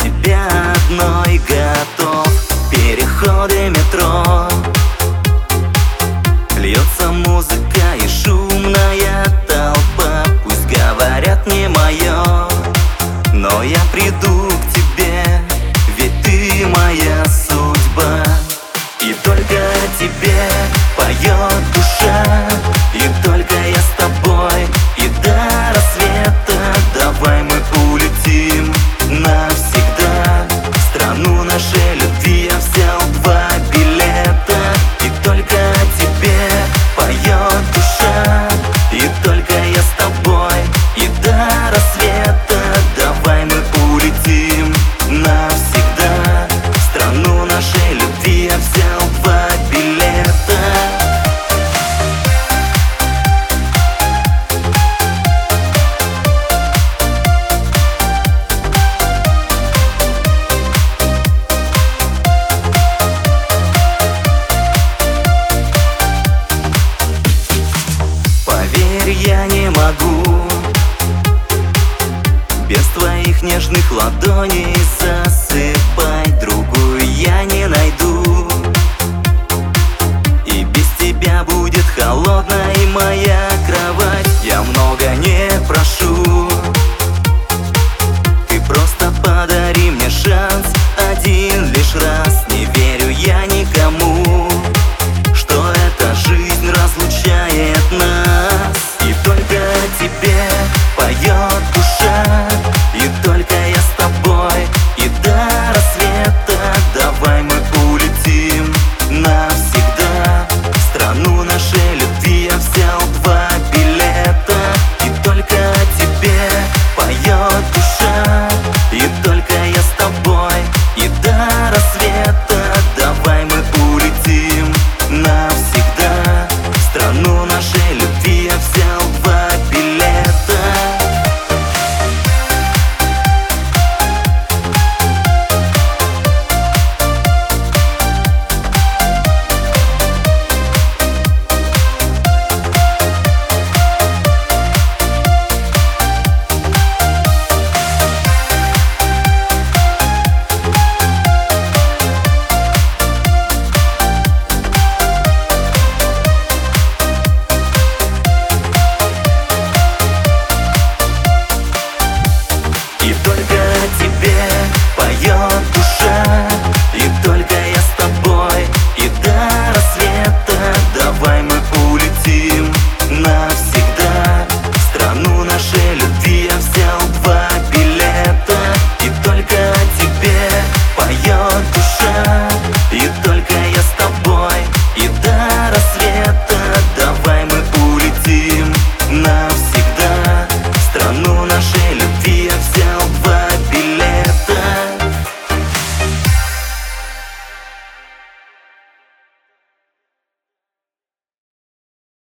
тебя одной готов. Переходы метро, льется музыка и шумная толпа. Пусть говорят не мое, но я приду к тебе, ведь ты моя судьба. И только о тебе поет душа, и только я с тобой, и до рассвета. Давай мы улетим навсегда в страну нашей любви. Я взял 2 билета, и только о тебе поет душа, и только я с тобой, и до рассвета. Давай мы улетим навсегда в страну нашей любви. Я взял 2 билета. Поверь, я не могу без твоих нежных ладоней засыпать. Другую я не найду, и без тебя будет холодной моя кровать. Я много не прошу, ты просто подари мне шанс один лишь раз. Не верю я никому, что эта жизнь разлучает нас. И только о тебе поет душа, и только я с тобой, и до рассвета. Давай мы улетим навсегда в страну нашей любви. Я взял 2 билета, и только о тебе поет душа, и только я с тобой, и до рассвета. Давай мы улетим навсегда в страну нашей любви. Я взял 2 билета. И только о тебе поет душа, и только я с тобой, и до рассвета. Давай мы улетим навсегда в страну нашей любви. Я взял 2 билета, и только о тебе поет душа, и только я с тобой, и до рассвета. Давай мы улетим навсегда в страну нашей любви.